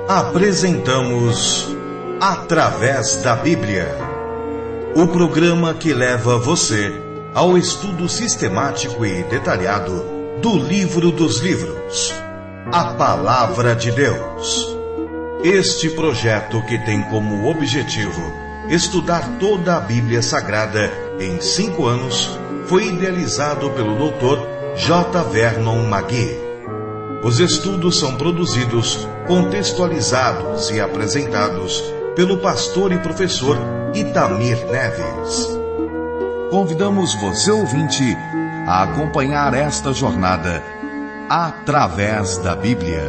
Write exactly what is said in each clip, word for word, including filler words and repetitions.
Apresentamos Através da Bíblia, o programa que leva você ao estudo sistemático e detalhado do livro dos livros, a Palavra de Deus. Este projeto, que tem como objetivo estudar toda a Bíblia Sagrada em cinco anos, foi idealizado pelo doutor J. Vernon McGee. Os estudos são produzidos, contextualizados e apresentados pelo pastor e professor Itamir Neves. Convidamos você, ouvinte, a acompanhar esta jornada através da Bíblia.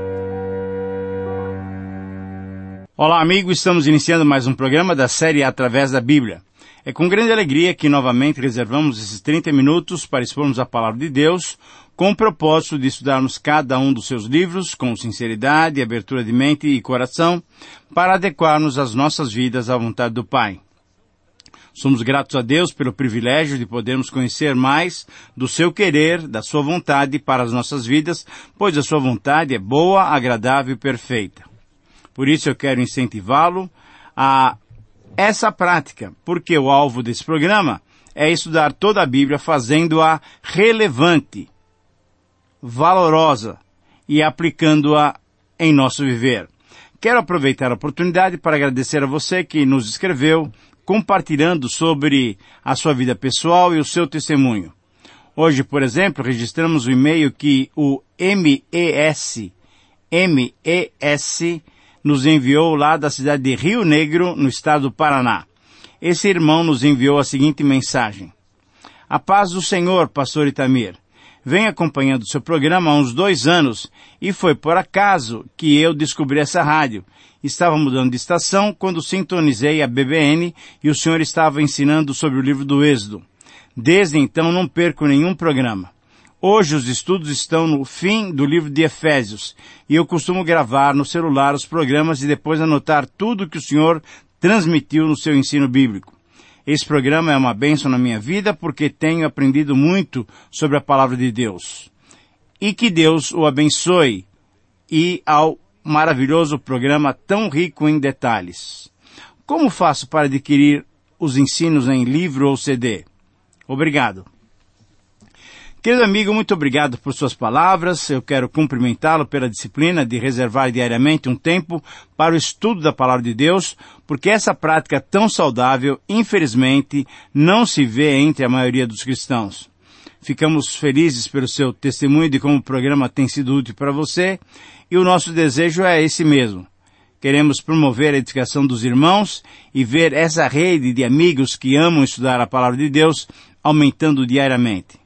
Olá, amigo, estamos iniciando mais um programa da série Através da Bíblia. É com grande alegria que novamente reservamos esses trinta minutos para expormos a Palavra de Deus, com o propósito de estudarmos cada um dos seus livros com sinceridade, abertura de mente e coração, para adequarmos as nossas vidas à vontade do Pai. Somos gratos a Deus pelo privilégio de podermos conhecer mais do seu querer, da sua vontade para as nossas vidas, pois a sua vontade é boa, agradável e perfeita. Por isso eu quero incentivá-lo a essa prática, porque o alvo desse programa é estudar toda a Bíblia fazendo-a relevante, valorosa e aplicando-a em nosso viver. Quero aproveitar a oportunidade para agradecer a você que nos escreveu, compartilhando sobre a sua vida pessoal e o seu testemunho. Hoje, por exemplo, registramos o e-mail que o M E S, M E S, nos enviou lá da cidade de Rio Negro, no estado do Paraná. Esse irmão nos enviou a seguinte mensagem: A paz do Senhor, pastor Itamir. Venho acompanhando o seu programa há uns dois anos e foi por acaso que eu descobri essa rádio. Estava mudando de estação quando sintonizei a B B N e o senhor estava ensinando sobre o livro do Êxodo. Desde então não perco nenhum programa. Hoje os estudos estão no fim do livro de Efésios e eu costumo gravar no celular os programas e depois anotar tudo que o senhor transmitiu no seu ensino bíblico. Esse programa é uma bênção na minha vida porque tenho aprendido muito sobre a Palavra de Deus. E que Deus o abençoe e ao maravilhoso programa tão rico em detalhes. Como faço para adquirir os ensinos em livro ou C D? Obrigado. Querido amigo, muito obrigado por suas palavras. Eu quero cumprimentá-lo pela disciplina de reservar diariamente um tempo para o estudo da Palavra de Deus, porque essa prática tão saudável, infelizmente, não se vê entre a maioria dos cristãos. Ficamos felizes pelo seu testemunho de como o programa tem sido útil para você, e o nosso desejo é esse mesmo. Queremos promover a edificação dos irmãos e ver essa rede de amigos que amam estudar a Palavra de Deus aumentando diariamente.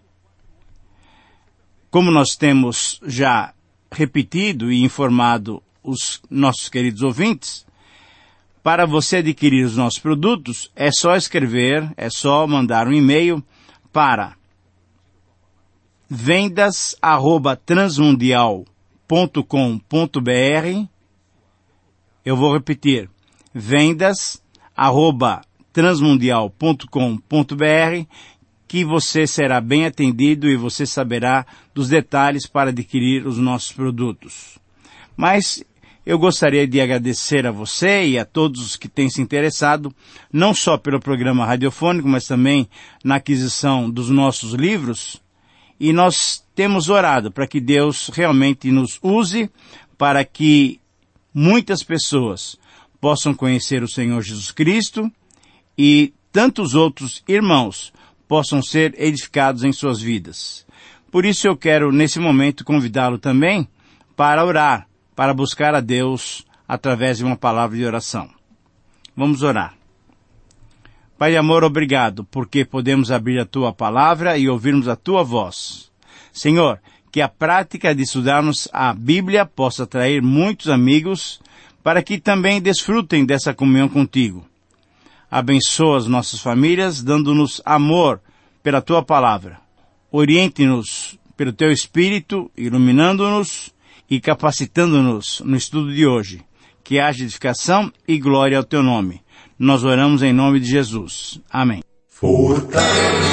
Como nós temos já repetido e informado os nossos queridos ouvintes, para você adquirir os nossos produtos, é só escrever, é só mandar um e-mail para vendas arroba transmundial ponto com ponto br. Eu vou repetir, vendas arroba transmundial ponto com ponto br, que você será bem atendido e você saberá dos detalhes para adquirir os nossos produtos. Mas eu gostaria de agradecer a você e a todos os que têm se interessado, não só pelo programa radiofônico, mas também na aquisição dos nossos livros. E nós temos orado para que Deus realmente nos use para que muitas pessoas possam conhecer o Senhor Jesus Cristo e tantos outros irmãos possam ser edificados em suas vidas. Por isso eu quero, nesse momento, convidá-lo também para orar, para buscar a Deus através de uma palavra de oração. Vamos orar. Pai de amor, obrigado, porque podemos abrir a Tua palavra e ouvirmos a Tua voz. Senhor, que a prática de estudarmos a Bíblia possa atrair muitos amigos para que também desfrutem dessa comunhão contigo. Abençoa as nossas famílias, dando-nos amor pela Tua palavra. Oriente-nos pelo Teu Espírito, iluminando-nos e capacitando-nos no estudo de hoje. Que haja edificação e glória ao Teu nome. Nós oramos em nome de Jesus. Amém. Fortalece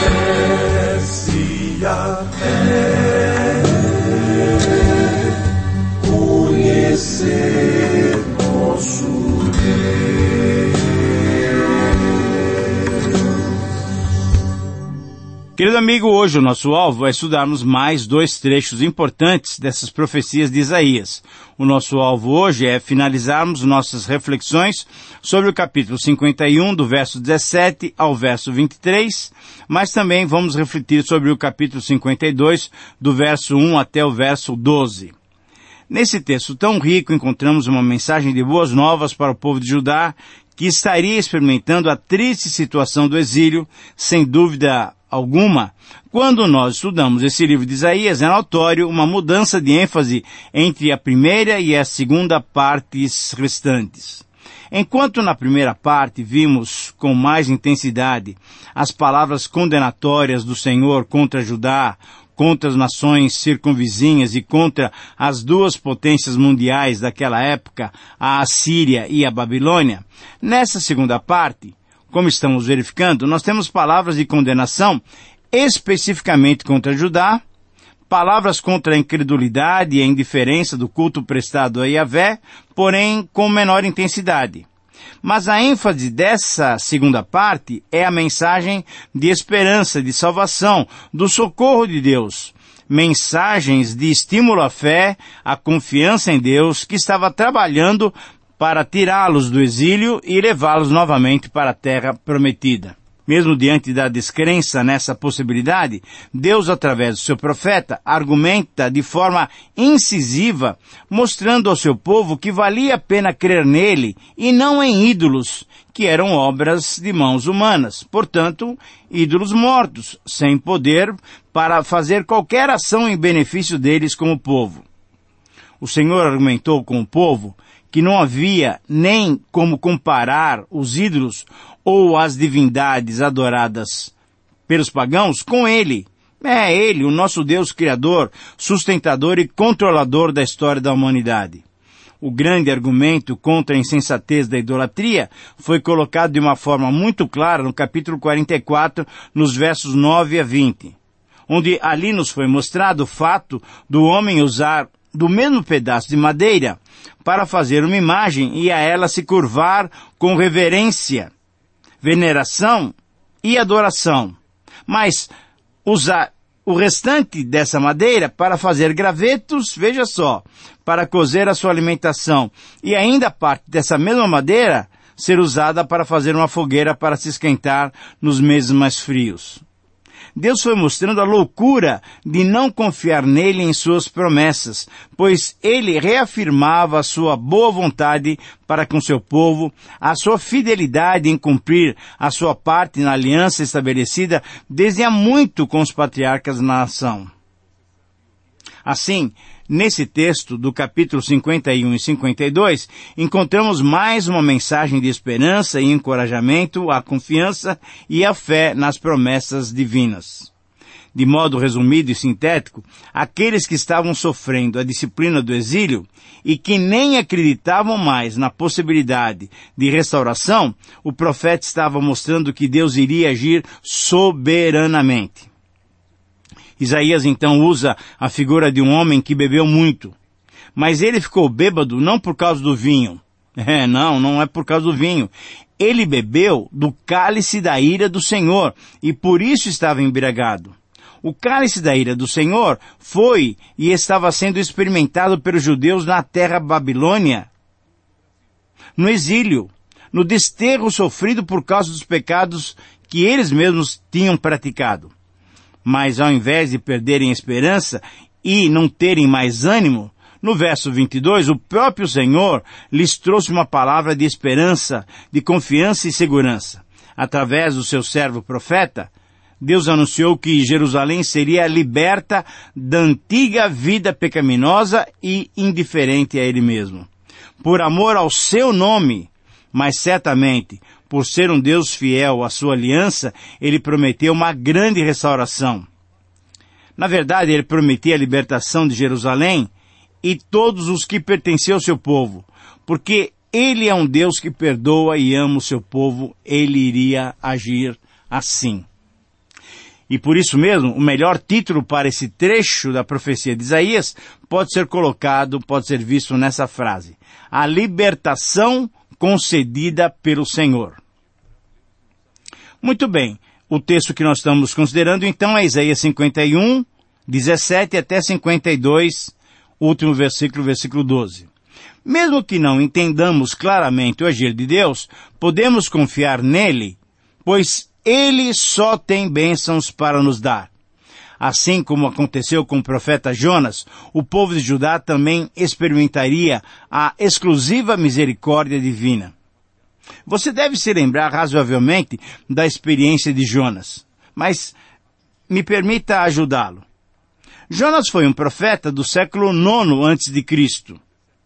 a fé, conhecer Querido amigo, hoje o nosso alvo é estudarmos mais dois trechos importantes dessas profecias de Isaías. O nosso alvo hoje é finalizarmos nossas reflexões sobre o capítulo cinquenta e um, do verso dezessete ao verso vinte e três, mas também vamos refletir sobre o capítulo cinquenta e dois, do verso um até o verso doze. Nesse texto tão rico encontramos uma mensagem de boas novas para o povo de Judá, que estaria experimentando a triste situação do exílio, sem dúvida alguma. Quando nós estudamos esse livro de Isaías, é notório uma mudança de ênfase entre a primeira e a segunda partes restantes. Enquanto na primeira parte vimos com mais intensidade as palavras condenatórias do Senhor contra Judá, contra as nações circunvizinhas e contra as duas potências mundiais daquela época, a Assíria e a Babilônia, nessa segunda parte, como estamos verificando, nós temos palavras de condenação especificamente contra Judá, palavras contra a incredulidade e a indiferença do culto prestado a Yahvé, porém com menor intensidade. Mas a ênfase dessa segunda parte é a mensagem de esperança, de salvação, do socorro de Deus. Mensagens de estímulo à fé, à confiança em Deus, que estava trabalhando para tirá-los do exílio e levá-los novamente para a terra prometida. Mesmo diante da descrença nessa possibilidade, Deus, através do seu profeta, argumenta de forma incisiva, mostrando ao seu povo que valia a pena crer nele e não em ídolos, que eram obras de mãos humanas, portanto, ídolos mortos, sem poder para fazer qualquer ação em benefício deles como povo. O Senhor argumentou com o povo que não havia nem como comparar os ídolos ou as divindades adoradas pelos pagãos com Ele. É Ele, o nosso Deus Criador, sustentador e controlador da história da humanidade. O grande argumento contra a insensatez da idolatria foi colocado de uma forma muito clara no capítulo quarenta e quatro, nos versos nove a vinte, onde ali nos foi mostrado o fato do homem usar do mesmo pedaço de madeira para fazer uma imagem e a ela se curvar com reverência, veneração e adoração, mas usar o restante dessa madeira para fazer gravetos, veja só, para cozer a sua alimentação, e ainda parte dessa mesma madeira ser usada para fazer uma fogueira para se esquentar nos meses mais frios. Deus foi mostrando a loucura de não confiar nele em suas promessas, pois ele reafirmava a sua boa vontade para com seu povo, a sua fidelidade em cumprir a sua parte na aliança estabelecida desde há muito com os patriarcas da nação. Assim, nesse texto do capítulo cinquenta e um e cinquenta e dois, encontramos mais uma mensagem de esperança e encorajamento à confiança e à fé nas promessas divinas. De modo resumido e sintético, aqueles que estavam sofrendo a disciplina do exílio e que nem acreditavam mais na possibilidade de restauração, o profeta estava mostrando que Deus iria agir soberanamente. Isaías então usa a figura de um homem que bebeu muito. Mas ele ficou bêbado não por causa do vinho. É, não, não é por causa do vinho. Ele bebeu do cálice da ira do Senhor e por isso estava embriagado. O cálice da ira do Senhor foi e estava sendo experimentado pelos judeus na terra Babilônia, no exílio, no desterro sofrido por causa dos pecados que eles mesmos tinham praticado. Mas ao invés de perderem esperança e não terem mais ânimo, no verso vinte e dois, o próprio Senhor lhes trouxe uma palavra de esperança, de confiança e segurança. Através do seu servo profeta, Deus anunciou que Jerusalém seria liberta da antiga vida pecaminosa e indiferente a Ele mesmo. Por amor ao seu nome, mas certamente por ser um Deus fiel à sua aliança, ele prometeu uma grande restauração. Na verdade, ele prometia a libertação de Jerusalém e todos os que pertenciam ao seu povo, porque ele é um Deus que perdoa e ama o seu povo, ele iria agir assim. E por isso mesmo, o melhor título para esse trecho da profecia de Isaías pode ser colocado, pode ser visto nessa frase: a libertação concedida pelo Senhor. Muito bem, O texto que nós estamos considerando, então, é Isaías cinquenta e um, dezessete até cinquenta e dois, último versículo, versículo doze. Mesmo que não entendamos claramente o agir de Deus, podemos confiar nele, pois ele só tem bênçãos para nos dar. Assim como aconteceu com o profeta Jonas, o povo de Judá também experimentaria a exclusiva misericórdia divina. Você deve se lembrar razoavelmente da experiência de Jonas, mas me permita ajudá-lo. Jonas foi um profeta do século nono antes de Cristo.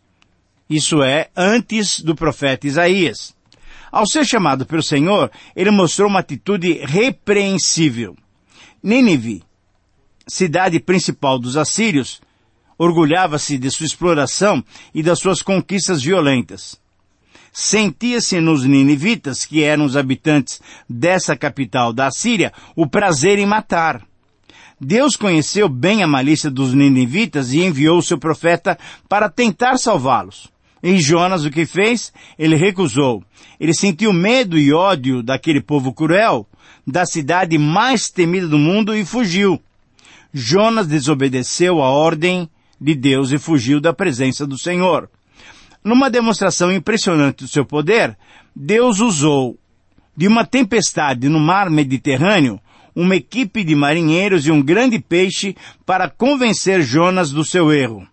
Isso é, antes do profeta Isaías. Ao ser chamado pelo Senhor, ele mostrou uma atitude repreensível. Nínive, cidade principal dos assírios, orgulhava-se de sua exploração e das suas conquistas violentas. Sentia-se nos ninivitas, que eram os habitantes dessa capital da Assíria, o prazer em matar. Deus conheceu bem a malícia dos ninivitas e enviou seu profeta para tentar salvá-los. E Jonas o que fez? Ele recusou. Ele sentiu medo e ódio daquele povo cruel, da cidade mais temida do mundo, e fugiu. Jonas desobedeceu a ordem de Deus e fugiu da presença do Senhor. Numa demonstração impressionante do seu poder, Deus usou de uma tempestade no mar Mediterrâneo uma equipe de marinheiros e um grande peixe para convencer Jonas do seu erro.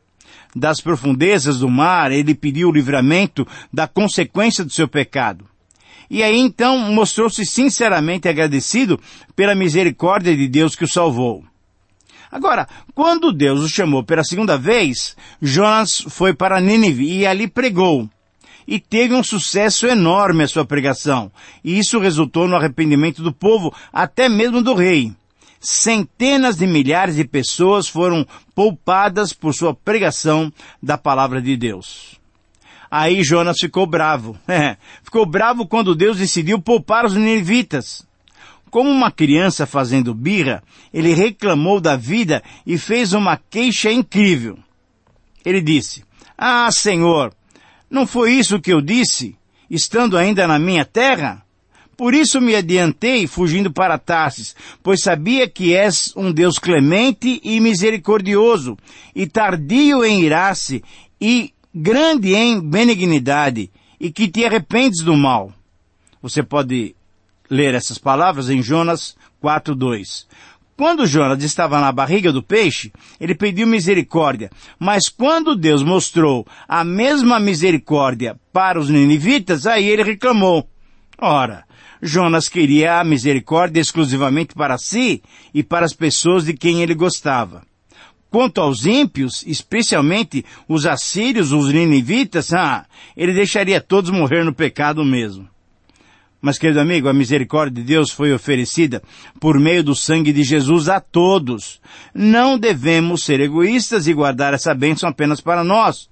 Das profundezas do mar, ele pediu o livramento da consequência do seu pecado. E aí então mostrou-se sinceramente agradecido pela misericórdia de Deus que o salvou. Agora, quando Deus o chamou pela segunda vez, Jonas foi para Nínive e ali pregou. E teve um sucesso enorme a sua pregação. E isso resultou no arrependimento do povo, até mesmo do rei. Centenas de milhares de pessoas foram poupadas por sua pregação da palavra de Deus. Aí Jonas ficou bravo. É, ficou bravo quando Deus decidiu poupar os ninivitas. Como uma criança fazendo birra, ele reclamou da vida e fez uma queixa incrível. Ele disse: "Ah, Senhor, não foi isso que eu disse, estando ainda na minha terra? Por isso me adiantei, fugindo para Tarsis, pois sabia que és um Deus clemente e misericordioso, e tardio em irar-se, e grande em benignidade, e que te arrependes do mal." Você pode ler essas palavras em Jonas quatro, dois. Quando Jonas estava na barriga do peixe, ele pediu misericórdia. Mas quando Deus mostrou a mesma misericórdia para os ninivitas, aí ele reclamou. Ora, Jonas queria a misericórdia exclusivamente para si e para as pessoas de quem ele gostava. Quanto aos ímpios, especialmente os assírios, os ninivitas, ah, ele deixaria todos morrer no pecado mesmo. Mas, querido amigo, a misericórdia de Deus foi oferecida por meio do sangue de Jesus a todos. Não devemos ser egoístas e guardar essa bênção apenas para nós,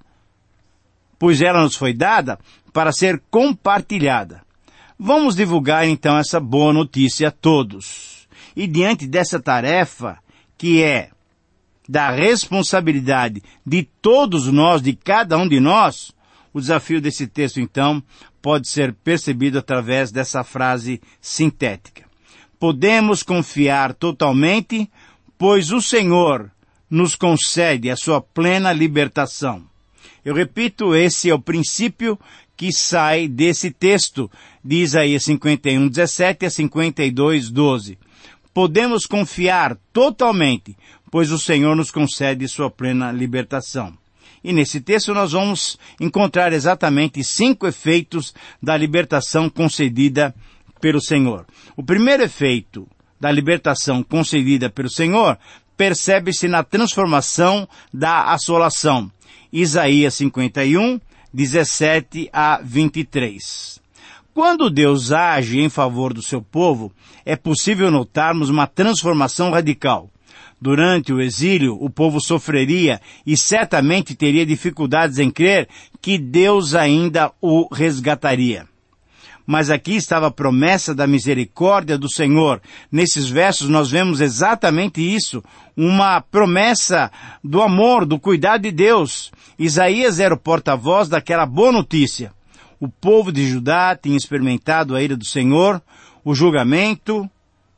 pois ela nos foi dada para ser compartilhada. Vamos divulgar então essa boa notícia a todos. E diante dessa tarefa, que é da responsabilidade de todos nós, de cada um de nós, o desafio desse texto, então, pode ser percebido através dessa frase sintética. Podemos confiar totalmente, pois o Senhor nos concede a sua plena libertação. Eu repito, esse é o princípio que sai desse texto, de Isaías cinquenta e um, dezessete a cinquenta e dois, doze. Podemos confiar totalmente, pois o Senhor nos concede sua plena libertação. E nesse texto nós vamos encontrar exatamente cinco efeitos da libertação concedida pelo Senhor. O primeiro efeito da libertação concedida pelo Senhor percebe-se na transformação da assolação. Isaías cinquenta e um, dezessete a vinte e três. Quando Deus age em favor do seu povo, é possível notarmos uma transformação radical. Durante o exílio, o povo sofreria e certamente teria dificuldades em crer que Deus ainda o resgataria. Mas aqui estava a promessa da misericórdia do Senhor. Nesses versos nós vemos exatamente isso, uma promessa do amor, do cuidado de Deus. Isaías era o porta-voz daquela boa notícia. O povo de Judá tinha experimentado a ira do Senhor, o julgamento,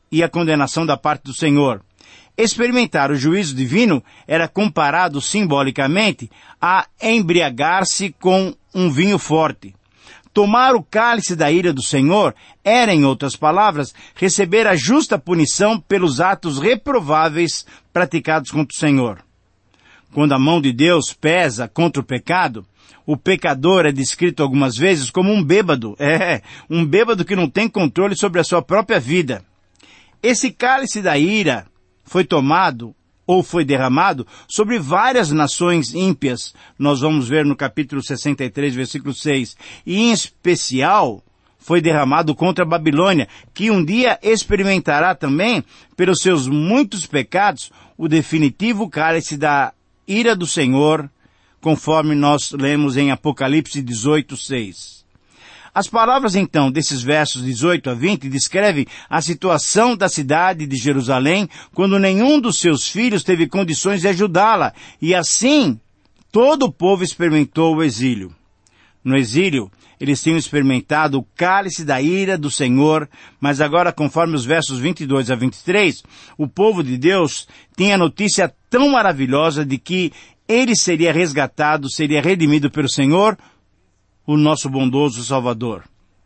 e a condenação da parte do Senhor. Experimentar o juízo divino era comparado simbolicamente a embriagar-se com um vinho forte. Tomar o cálice da ira do Senhor era, em outras palavras, receber a justa punição pelos atos reprováveis praticados contra o Senhor. Quando a mão de Deus pesa contra o pecado, o pecador é descrito algumas vezes como um bêbado. É, um bêbado que não tem controle sobre a sua própria vida. Esse cálice da ira foi tomado ou foi derramado sobre várias nações ímpias. Nós vamos ver no capítulo sessenta e três, versículo seis. E em especial foi derramado contra a Babilônia, que um dia experimentará também, pelos seus muitos pecados, o definitivo cálice da ira do Senhor, conforme nós lemos em Apocalipse dezoito, seis. As palavras, então, desses versos dezoito a vinte descrevem a situação da cidade de Jerusalém quando nenhum dos seus filhos teve condições de ajudá-la, e assim todo o povo experimentou o exílio. No exílio, eles tinham experimentado o cálice da ira do Senhor, mas agora, conforme os versos vinte e dois a vinte e três, o povo de Deus tinha a notícia tão maravilhosa de que ele seria resgatado, seria redimido pelo Senhor, o nosso bondoso Salvador.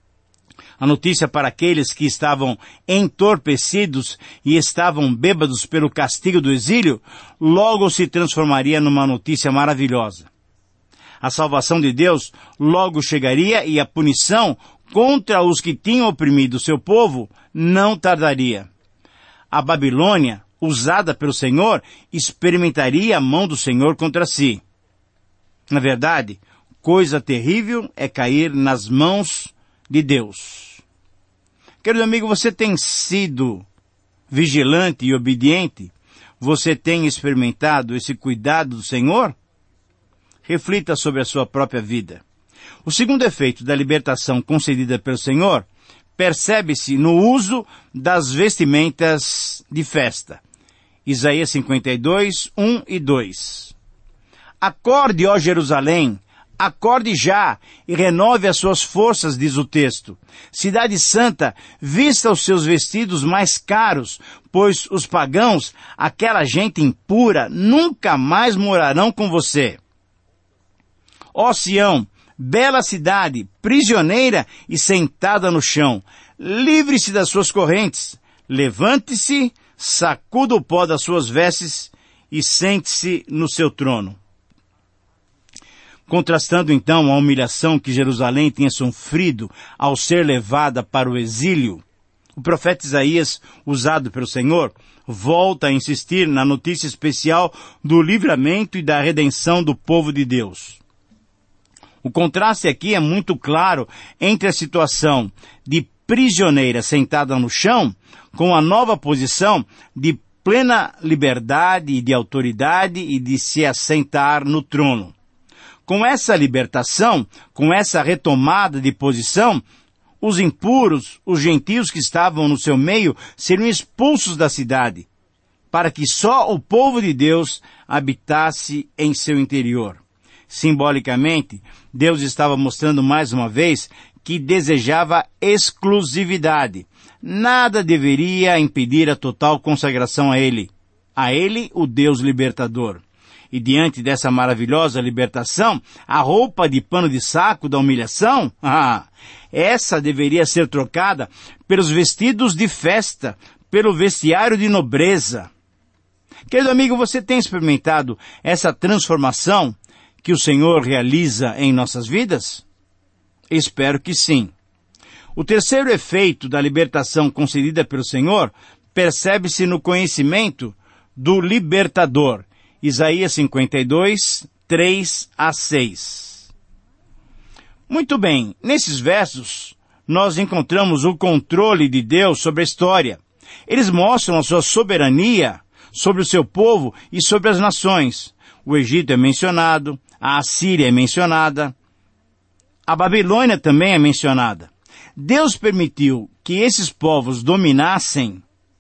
A notícia para aqueles que estavam entorpecidos e estavam bêbados pelo castigo do exílio, logo se transformaria numa notícia maravilhosa. A salvação de Deus logo chegaria e a punição contra os que tinham oprimido o seu povo não tardaria. A Babilônia, usada pelo Senhor, experimentaria a mão do Senhor contra si. Na verdade, coisa terrível é cair nas mãos de Deus. Querido amigo, você tem sido vigilante e obediente? Você tem experimentado esse cuidado do Senhor? Reflita sobre a sua própria vida. O segundo efeito da libertação concedida pelo Senhor percebe-se no uso das vestimentas de festa. Isaías cinquenta e dois, um e dois. Acorde, ó Jerusalém, acorde já e renove as suas forças, diz o texto. Cidade Santa, vista os seus vestidos mais caros, pois os pagãos, aquela gente impura, nunca mais morarão com você. Ó Sião, bela cidade, prisioneira e sentada no chão, livre-se das suas correntes, levante-se, sacuda o pó das suas vestes e sente-se no seu trono. Contrastando então a humilhação que Jerusalém tinha sofrido ao ser levada para o exílio, o profeta Isaías, usado pelo Senhor, volta a insistir na notícia especial do livramento e da redenção do povo de Deus. O contraste aqui é muito claro entre a situação de prisioneira sentada no chão com a nova posição de plena liberdade e de autoridade e de se assentar no trono. Com essa libertação, com essa retomada de posição, os impuros, os gentios que estavam no seu meio, seriam expulsos da cidade, para que só o povo de Deus habitasse em seu interior. Simbolicamente, Deus estava mostrando mais uma vez que desejava exclusividade. Nada deveria impedir a total consagração a Ele. A Ele, o Deus libertador. E diante dessa maravilhosa libertação, a roupa de pano de saco da humilhação, ah, essa deveria ser trocada pelos vestidos de festa, pelo vestiário de nobreza. Querido amigo, você tem experimentado essa transformação que o Senhor realiza em nossas vidas? Espero que sim. O terceiro efeito da libertação concedida pelo Senhor percebe-se no conhecimento do libertador. Isaías cinquenta e dois, três a seis. Muito bem, nesses versos nós encontramos o controle de Deus sobre a história. Eles mostram a sua soberania sobre o seu povo e sobre as nações. O Egito é mencionado, a Assíria é mencionada, a Babilônia também é mencionada. Deus permitiu que esses povos dominassem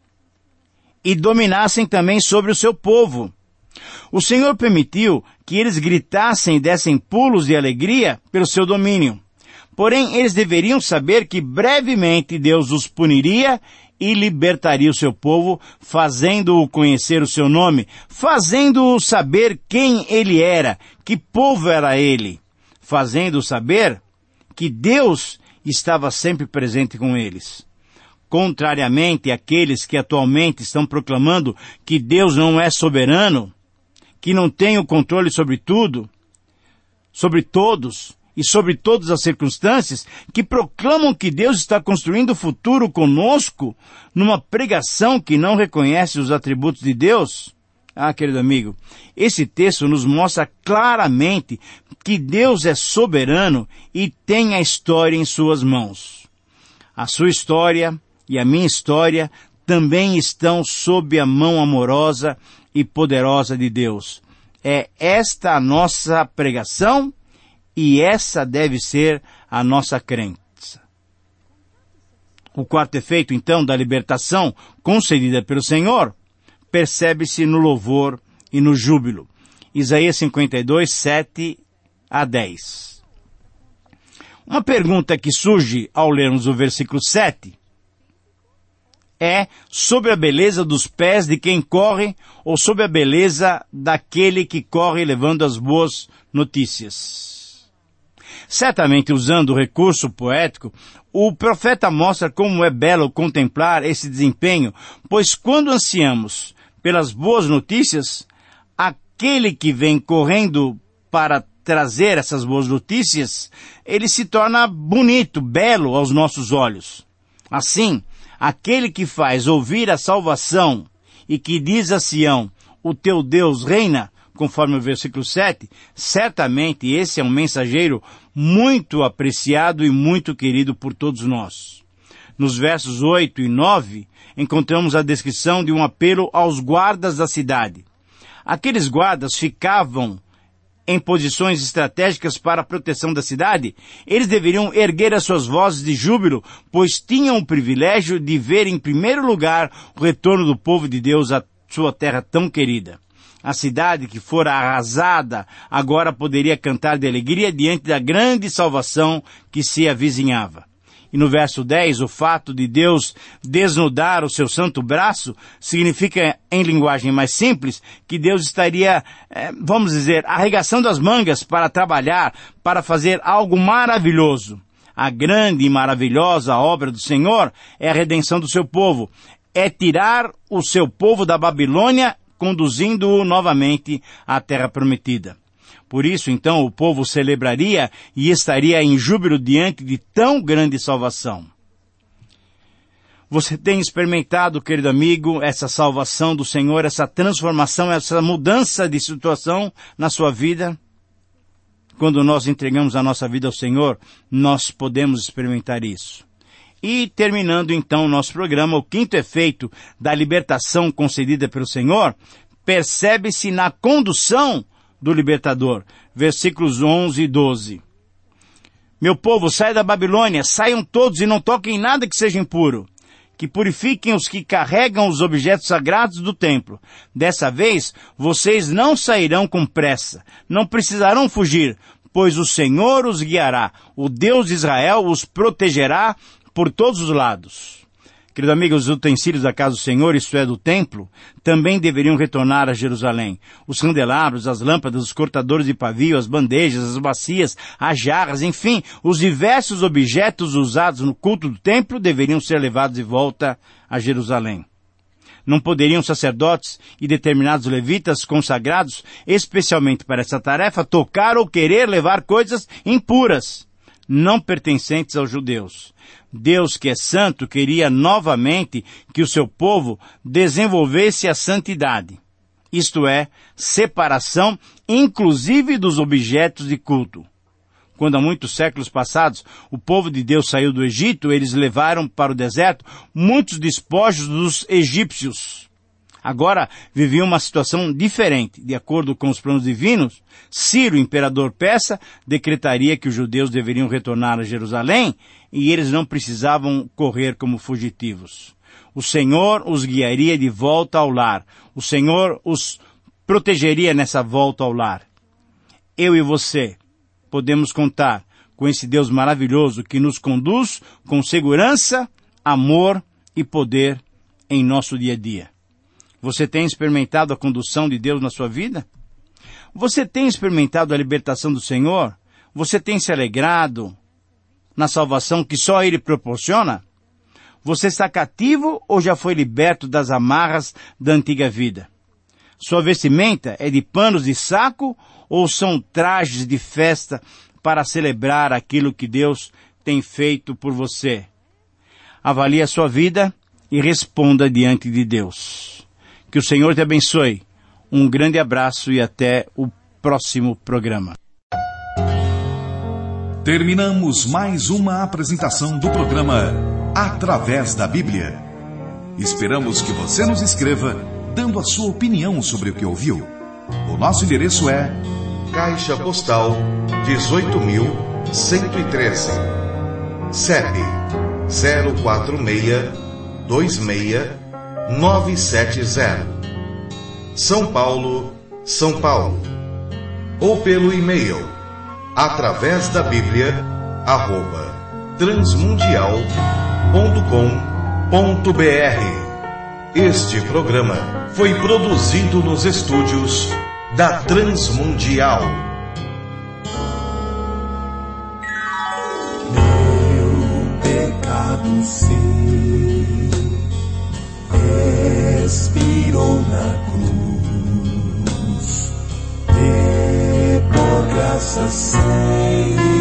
e dominassem também sobre o seu povo. O Senhor permitiu que eles gritassem e dessem pulos de alegria pelo seu domínio. Porém, eles deveriam saber que brevemente Deus os puniria e libertaria o seu povo, fazendo-o conhecer o seu nome, fazendo-o saber quem ele era, que povo era ele, fazendo-o saber que Deus estava sempre presente com eles. Contrariamente àqueles que atualmente estão proclamando que Deus não é soberano, que não tem o controle sobre tudo, sobre todos e sobre todas as circunstâncias, que proclamam que Deus está construindo o futuro conosco numa pregação que não reconhece os atributos de Deus. Ah, querido amigo, esse texto nos mostra claramente que Deus é soberano e tem a história em suas mãos. A sua história e a minha história também estão sob a mão amorosa e poderosa de Deus. É esta a nossa pregação e essa deve ser a nossa crença. O quarto efeito, então, da libertação concedida pelo Senhor, percebe-se no louvor e no júbilo. Isaías cinquenta e dois, sete a dez. Uma pergunta que surge ao lermos o versículo sete é sobre a beleza dos pés de quem corre ou sobre a beleza daquele que corre levando as boas notícias. Certamente, usando o recurso poético, o profeta mostra como é belo contemplar esse desempenho, pois quando ansiamos pelas boas notícias, aquele que vem correndo para trazer essas boas notícias, ele se torna bonito, belo aos nossos olhos. Assim, aquele que faz ouvir a salvação e que diz a Sião, o teu Deus reina, conforme o versículo sete, certamente esse é um mensageiro muito apreciado e muito querido por todos nós. Nos versos oito e nove, encontramos a descrição de um apelo aos guardas da cidade. Aqueles guardas ficavam em posições estratégicas para a proteção da cidade. Eles deveriam erguer as suas vozes de júbilo, pois tinham o privilégio de ver em primeiro lugar o retorno do povo de Deus à sua terra tão querida. A cidade que fora arrasada agora poderia cantar de alegria diante da grande salvação que se avizinhava. E no verso dez, o fato de Deus desnudar o seu santo braço significa, em linguagem mais simples, que Deus estaria, eh, vamos dizer, arregaçando as mangas para trabalhar, para fazer algo maravilhoso. A grande e maravilhosa obra do Senhor é a redenção do seu povo, é tirar o seu povo da Babilônia, conduzindo-o novamente à terra prometida. Por isso, então, o povo celebraria e estaria em júbilo diante de tão grande salvação. Você tem experimentado, querido amigo, essa salvação do Senhor, essa transformação, essa mudança de situação na sua vida? Quando nós entregamos a nossa vida ao Senhor, nós podemos experimentar isso. E terminando então o nosso programa, o quinto efeito da libertação concedida pelo Senhor, percebe-se na condução do libertador. Versículos onze e doze. Meu povo, sai da Babilônia, saiam todos e não toquem nada que seja impuro. Que purifiquem os que carregam os objetos sagrados do templo. Dessa vez, vocês não sairão com pressa, não precisarão fugir, pois o Senhor os guiará, o Deus de Israel os protegerá por todos os lados. Querido amigo, os utensílios da casa do Senhor, isto é, do templo, também deveriam retornar a Jerusalém. Os candelabros, as lâmpadas, os cortadores de pavio, as bandejas, as bacias, as jarras, enfim, os diversos objetos usados no culto do templo deveriam ser levados de volta a Jerusalém. Não poderiam sacerdotes e determinados levitas consagrados, especialmente para essa tarefa, tocar ou querer levar coisas impuras, não pertencentes aos judeus. Deus, que é santo, queria novamente que o seu povo desenvolvesse a santidade, isto é, separação, inclusive dos objetos de culto. Quando há muitos séculos passados o povo de Deus saiu do Egito, eles levaram para o deserto muitos despojos dos egípcios. Agora viviam uma situação diferente. De acordo com os planos divinos, Ciro, imperador persa, decretaria que os judeus deveriam retornar a Jerusalém e eles não precisavam correr como fugitivos. O Senhor os guiaria de volta ao lar. O Senhor os protegeria nessa volta ao lar. Eu e você podemos contar com esse Deus maravilhoso que nos conduz com segurança, amor e poder em nosso dia a dia. Você tem experimentado a condução de Deus na sua vida? Você tem experimentado a libertação do Senhor? Você tem se alegrado na salvação que só Ele proporciona? Você está cativo ou já foi liberto das amarras da antiga vida? Sua vestimenta é de panos de saco ou são trajes de festa para celebrar aquilo que Deus tem feito por você? Avalie a sua vida e responda diante de Deus. Que o Senhor te abençoe. Um grande abraço e até o próximo programa. Terminamos mais uma apresentação do programa Através da Bíblia. Esperamos que você nos escreva dando a sua opinião sobre o que ouviu. O nosso endereço é Caixa Postal dezoito mil cento e treze, C E P zero quatro seis dois seis nove sete zero, São Paulo, São Paulo. Ou pelo e-mail através da Bíblia arroba transmundial ponto com ponto br. Este programa foi produzido nos estúdios da Transmundial. Meu pecado sim expirou na cruz, e por graça sem